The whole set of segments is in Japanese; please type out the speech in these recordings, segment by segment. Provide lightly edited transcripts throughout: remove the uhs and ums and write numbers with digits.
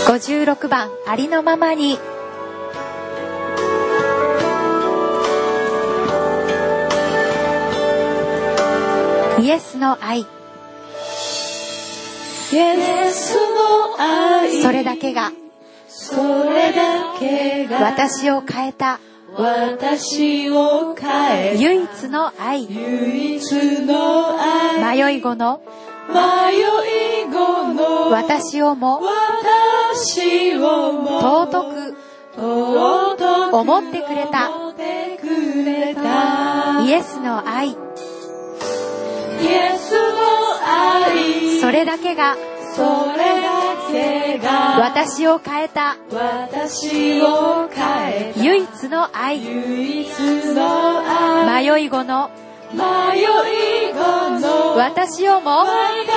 56番ありのままに。イエスの愛、 イエスの愛、 それだけが私を変えた唯一の愛、迷い子の私をも尊く思ってくれたイエスの愛、それだけが私を変えた唯一の愛、迷い子の私をも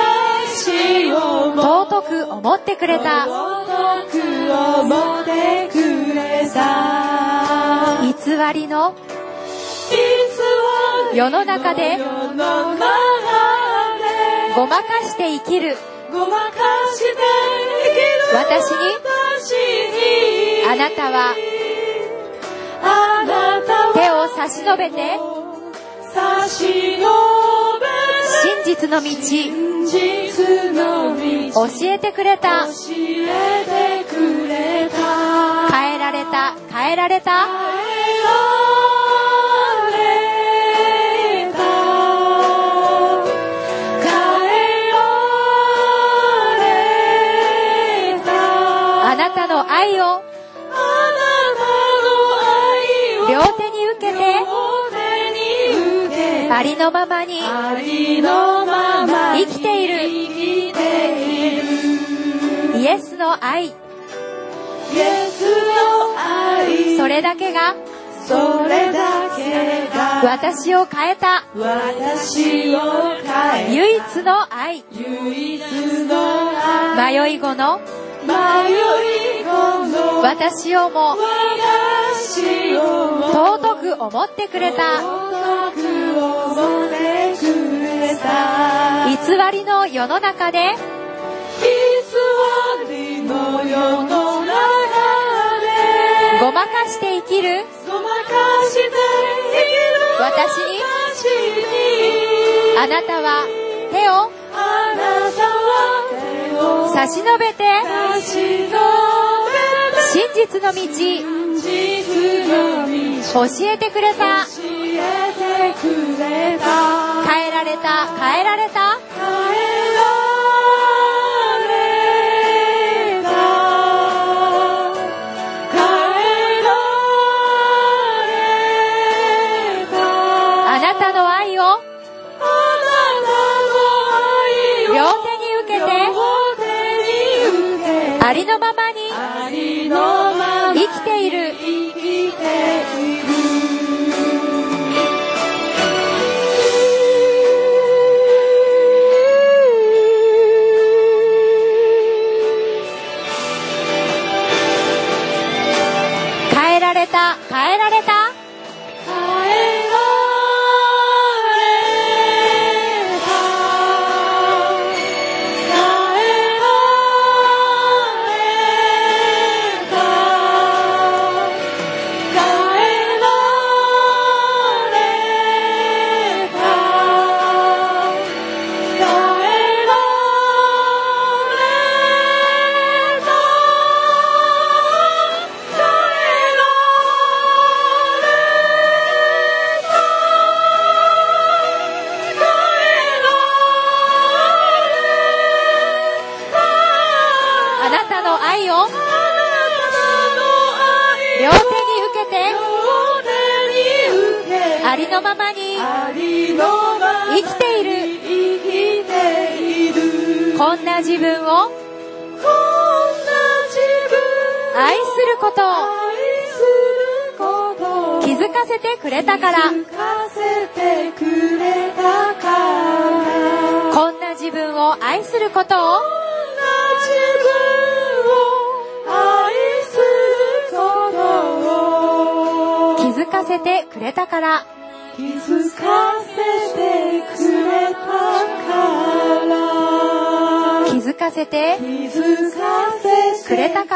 尊く思ってくれた偽りの世の中でごまかして生きる私にあなたは手を差し伸べて真実の道教えてくれた。変えられたあなたの愛を両手に受けてありのままに生きているイエスの愛、それだけが私を変えた唯一の愛、迷い子の私をも尊く思ってくれた偽りの世の中でごまかして生きる私にあなたは手を差し伸べて真実の道教えてくれた。変えられたあなたの愛を両手に受けてありのままに生きている変えられたありのままに生きているこんな自分を愛することを気づかせてくれたからこんな自分を愛することを気づかせてくれたから気づづかせてくれたから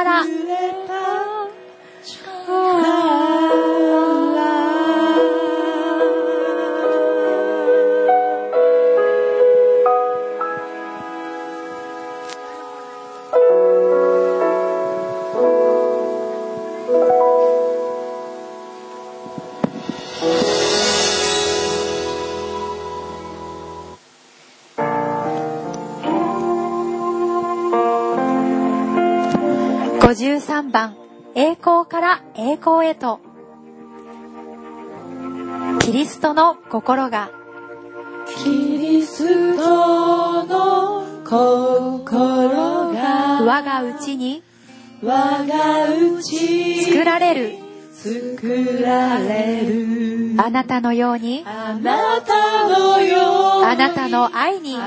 。53番、栄光から栄光へと。キリストの心が、 キリストの心が我が内に作られる。あなたのように、あなたの愛に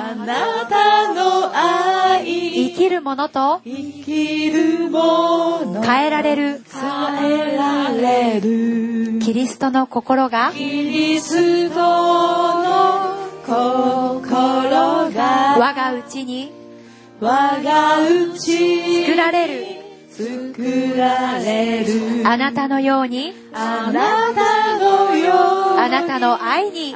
生きるものと変えられる。キリストの心が我が内に作られる。あなたのように、あなたの愛に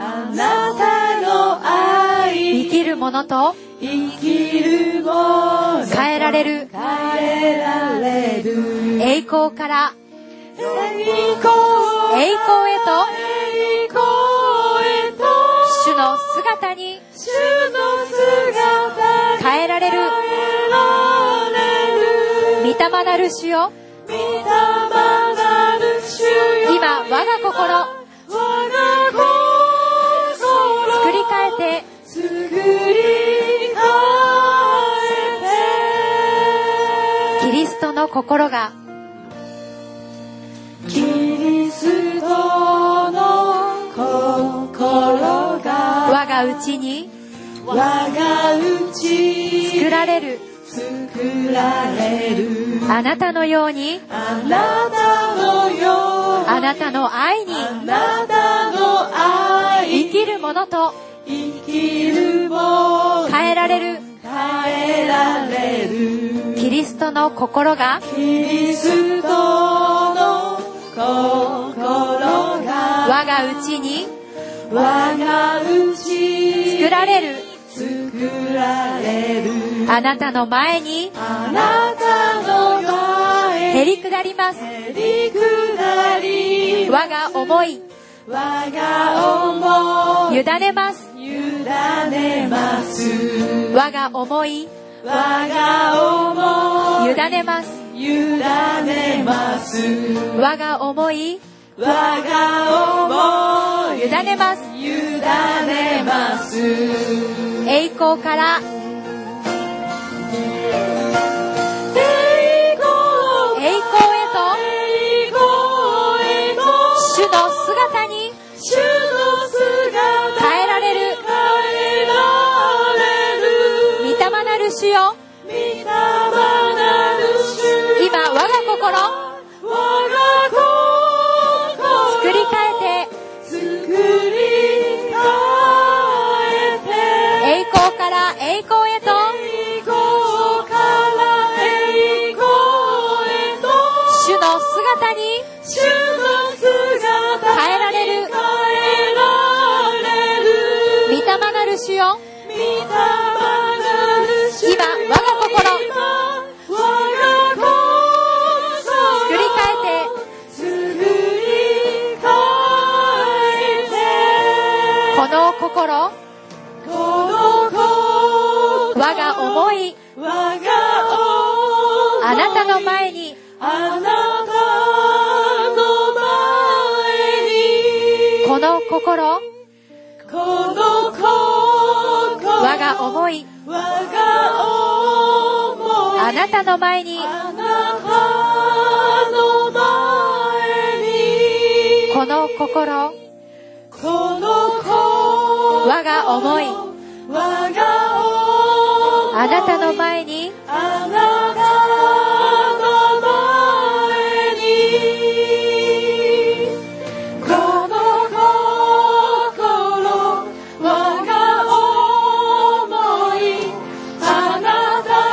生きるものと変えられる。栄光から栄光へと、主の姿に変えられる。御霊なる主よ、今我が心作り変えて、キリストの心が我が内に作られる。あなたのように、あなたの愛に生きるものと変えられる。キリストの心が我が内に作られる。あなたの前にへりくだります。我が思い委ねます。我が思い委ねます。我が思い委ねます。栄光から栄光へと、主の姿に変えられる。御霊なる主よ、今我が心作り変えて、栄光から栄光へと、主の姿に変えられる。御霊なる主よ、今我が心作り変えて、この心、我が思い、あなたの前にこの心、我が思い、あなたの前にこの心、我が思い、あなたの前にあなた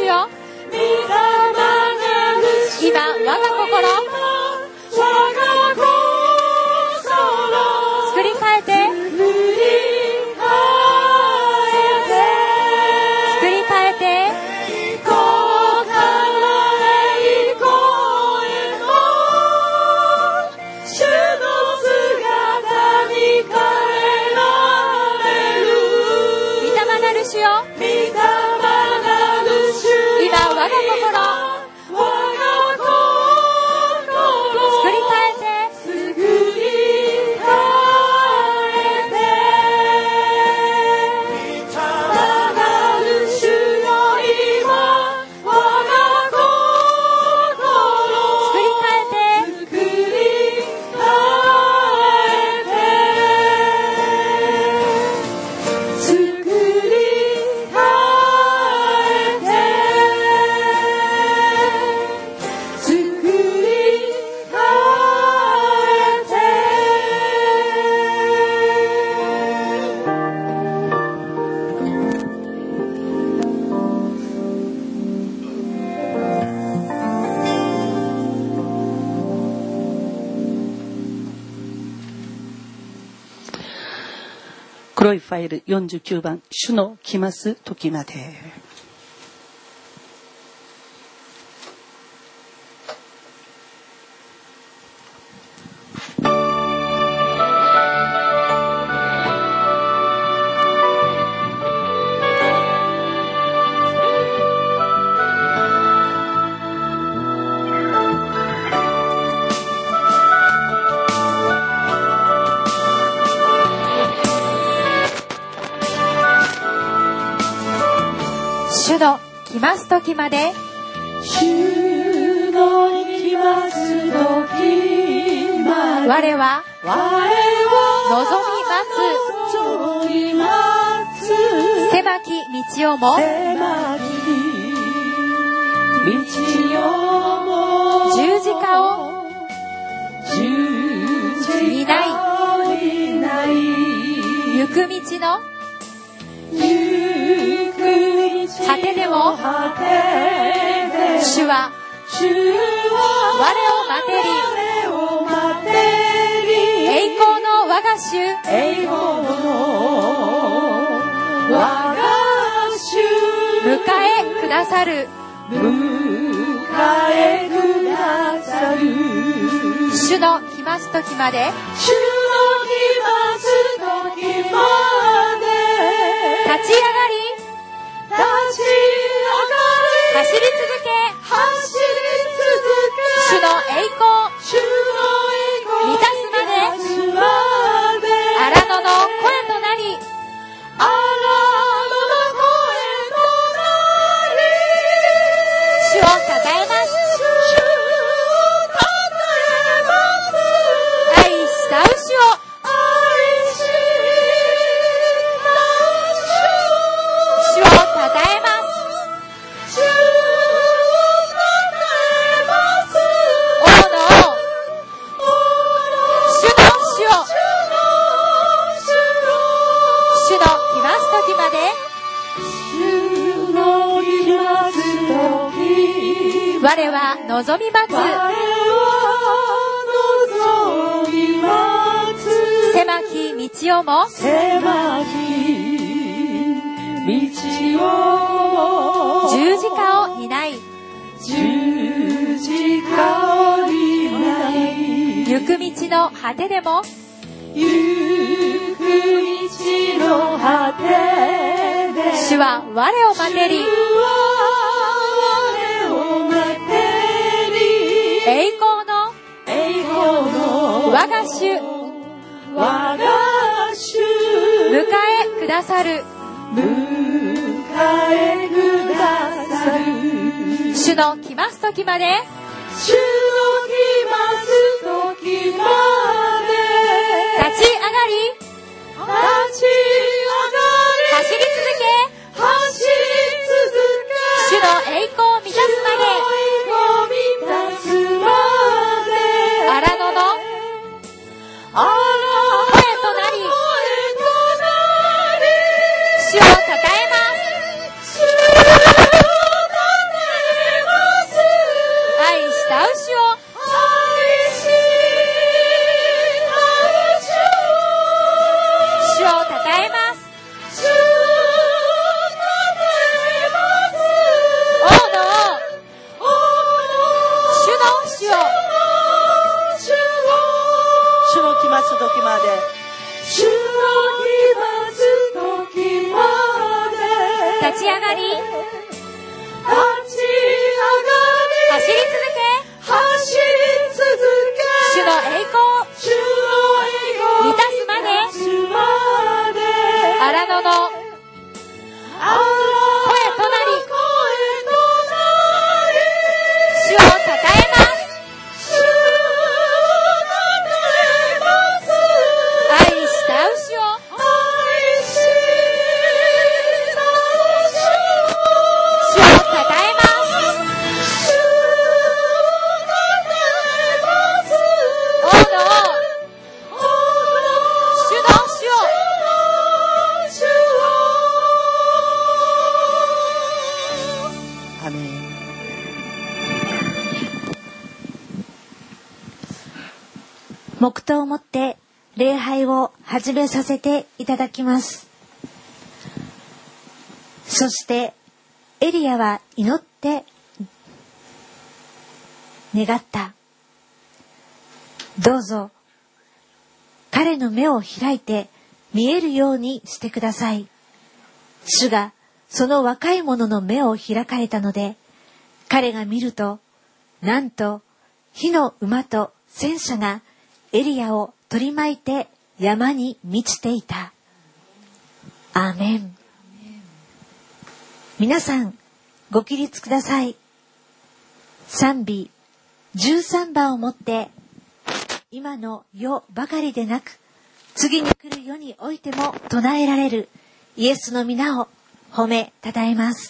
主よ、今我が心作り変えて、作り変えて、 黒いファイル49番、主の来ます時まで。 主の来ます時まで、 主の来ます時まで、 我は望み待つ狭き道をも、十字架を担い、行く道の果てでも、主は我を待てり、栄光の我が主、迎えくださる、主の来ます時まで、立ち上がり、走り続け、主の栄光満たすまで、荒野の声となり、主をたたえます。愛したう主を、主をたたえます。我は望み待つ狭き道をも、十字架を担い、行く道の果てでも、主は我を待てり、栄光の我が主、迎えくださる、主の来ます時まで、立ち上がり、走り続け、主の栄光を満たすまで、荒野の声となり、主をたたえます。 メン。 黙祷をもって礼拝を始めさせていただきます。そしてエリアは祈って願った。どうぞ彼の目を開いて見えるようにしてください。主がその若い者の目を開かれたので、彼が見ると、なんと火の馬と戦車がエリアを取り巻いて山に満ちていた。アーメン。皆さんご起立ください。賛美13番をもって今の世ばかりでなく次に来る世においても唱えられるイエスの皆を褒めたたえます。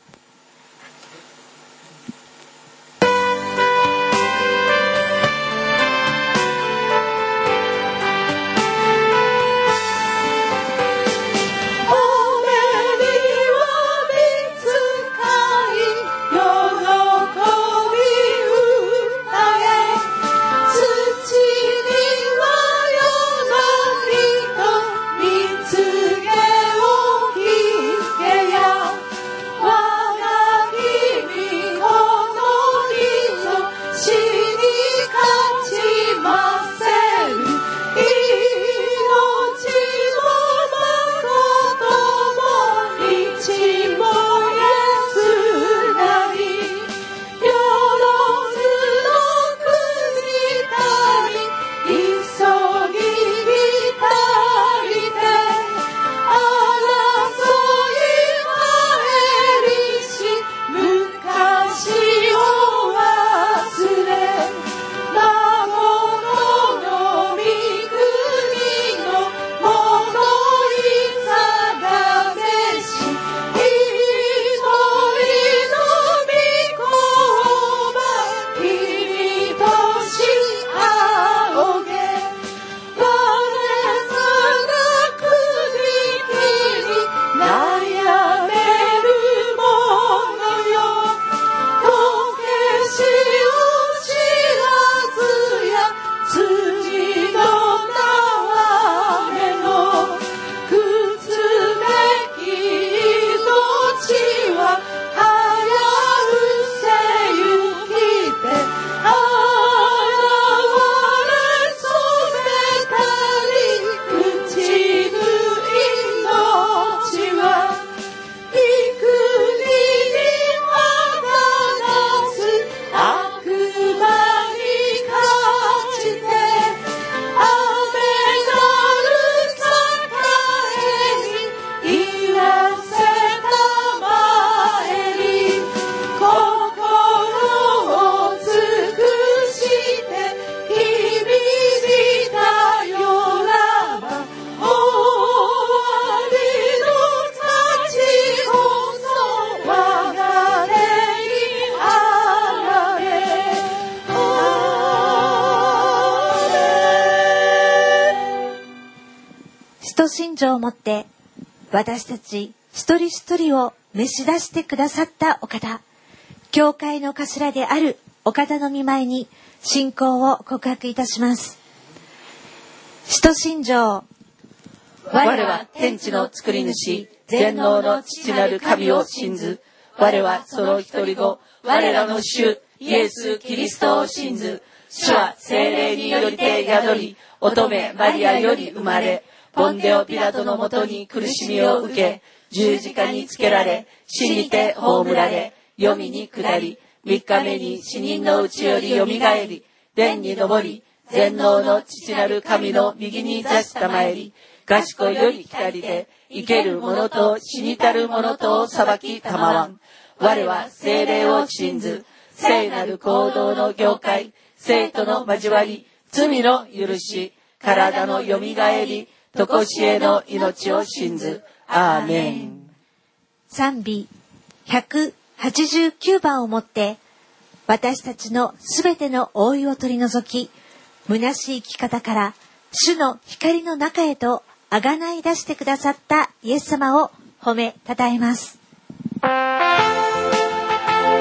信条をもって私たち一人一人を召し出してくださったお方、教会の頭であるお方の御前に信仰を告白いたします。使徒信条。 我は天地の作り主、全能の父なる神を信ず。我はその一人子、我らの主イエス・キリストを信ず。主は聖霊によりて宿り、乙女マリアより生まれ、ポンデオピラトのもとに苦しみを受け、十字架につけられ、死にて葬られ、黄泉に下り、3日目に死人のうちよりよみがえり、天に昇り、全能の父なる神の右に座したまえり、賢いより光で、生ける者と死にたる者とを裁きたまわん。我は聖霊を信ず、聖なる行動の業界、生との交わり、罪の許し、体のよみがえり、とこしえの命を信ず。アーメン。 賛美189番をもって、私たちのすべての覆いを取り除き、虚しい生き方から主の光の中へとあがない出してくださったイエス様を褒めたたえます。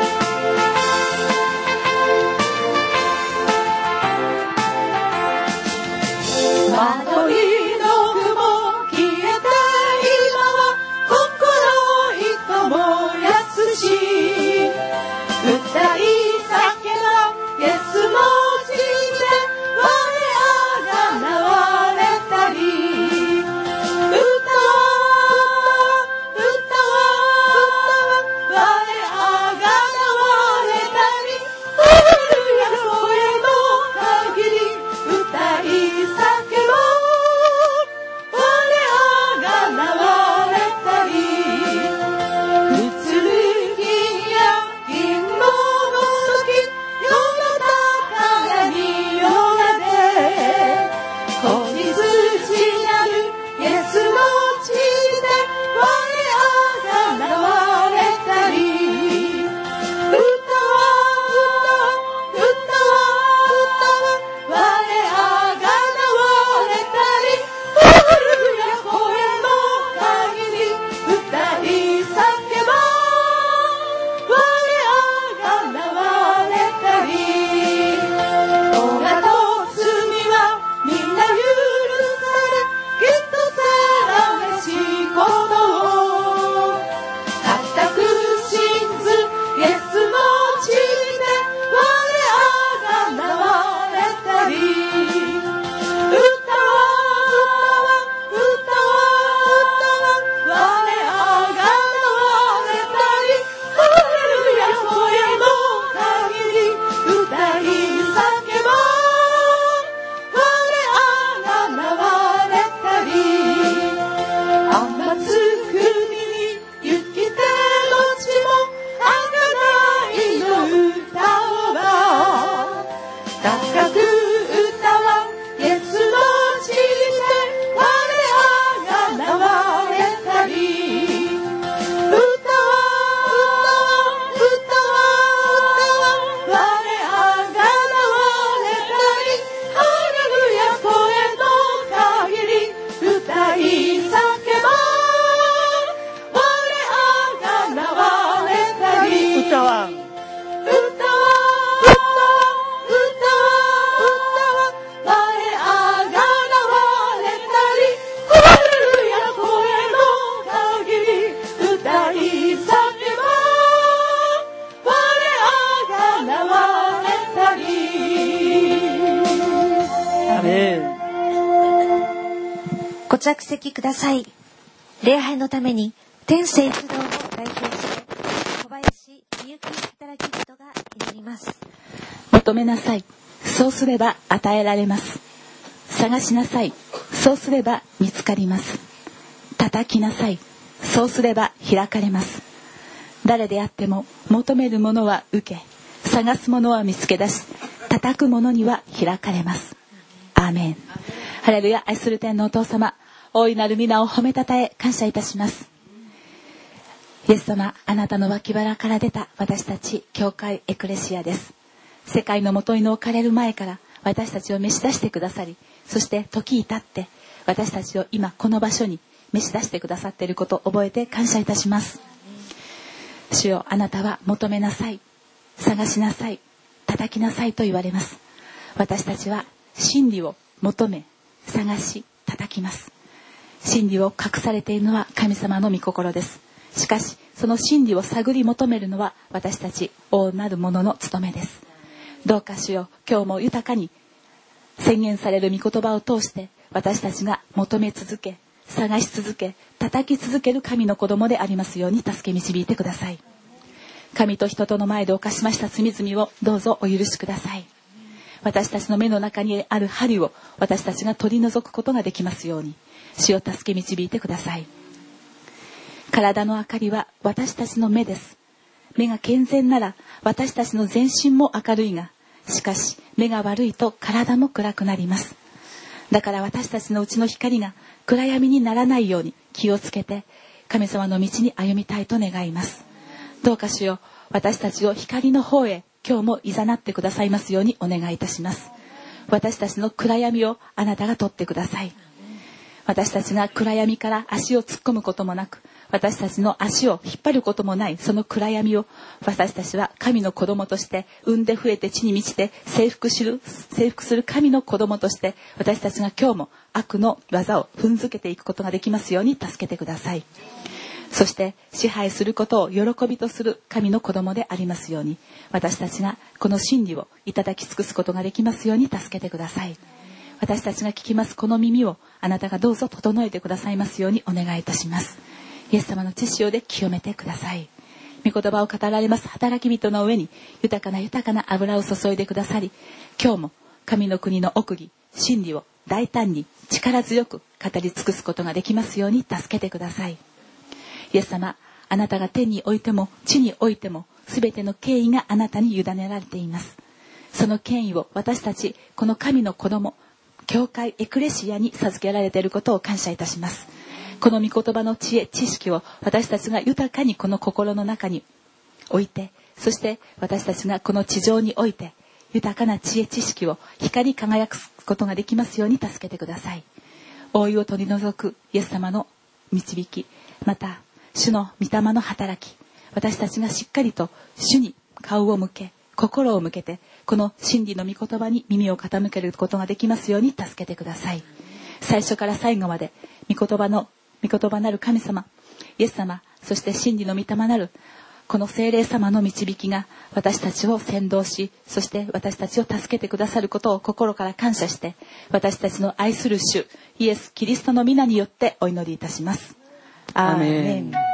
着席ください。礼拝のために天聖一同を代表して小林みゆき働き人が祈ります。 求めなさい、そうすれば与えられます。探しなさい、そうすれば見つかります。叩きなさい、そうすれば開かれます。誰であっても求めるものは受け、探すものは見つけ出し、叩くものには開かれます。アーメン。ハレルヤ。愛する天のお父様、大いなる皆を褒めたたえ感謝いたします。イエス様、あなたの脇腹から出た私たち教会エクレシアです。世界の元に置かれる前から私たちを召し出してくださり、そして時至って私たちを今この場所に召し出してくださっていることを覚えて感謝いたします。主よ、あなたは求めなさい、探しなさい、叩きなさいと言われます。私たちは真理を求め、探し、叩きます。真理を隠されているのは神様の御心です。しかしその真理を探り求めるのは私たち大なる者の務めです。どうか主よ、今日も豊かに宣言される御言葉を通して私たちが求め続け、探し続け、叩き続ける神の子供でありますように助け導いてください。神と人との前で犯しました罪々をどうぞお許しください。私たちの目の中にある針を私たちが取り除くことができますように、主を助け導いてください。体の明かりは私たちの目です。目が健全なら私たちの全身も明るいが、しかし目が悪いと体も暗くなります。だから私たちのうちの光が暗闇にならないように気をつけて神様の道に歩みたいと願います。どうか主よ、私たちを光の方へ今日も誘ってくださいますようにお願いいたします。私たちの暗闇をあなたが取ってください。私たちが暗闇から足を突っ込むこともなく、私たちの足を引っ張ることもないその暗闇を、私たちは神の子供として産んで増えて地に満ちて征服する神の子供として、私たちが今日も悪の技を踏んづけていくことができますように助けてください。そして支配することを喜びとする神の子供でありますように、私たちがこの真理をいただき尽くすことができますように助けてください。私たちが聞きますこの耳をあなたがどうぞ整えてくださいますようにお願いいたします。イエス様の血潮で清めてください。御言葉を語られます働き人の上に豊かな油を注いでくださり、今日も神の国の奥義、真理を大胆に力強く語り尽くすことができますように助けてください。イエス様、あなたが天においても地においても全ての権威があなたに委ねられています。その権威を私たちこの神の子供教会エクレシアに授けられていることを感謝いたします。この御言葉の知恵知識を私たちが豊かにこの心の中に置いて、そして私たちがこの地上において豊かな知恵知識を光り輝くことができますように助けてください。覆いを取り除くイエス様の導き、また主の御霊の働き、私たちがしっかりと主に顔を向け心を向けてこの真理の御言葉に耳を傾けることができますように助けてください。最初から最後まで御言葉なる神様イエス様、そして真理の御霊なるこの聖霊様の導きが私たちを先導し、そして私たちを助けてくださることを心から感謝して、私たちの愛する主イエス・キリストの皆によってお祈りいたします。アーメン。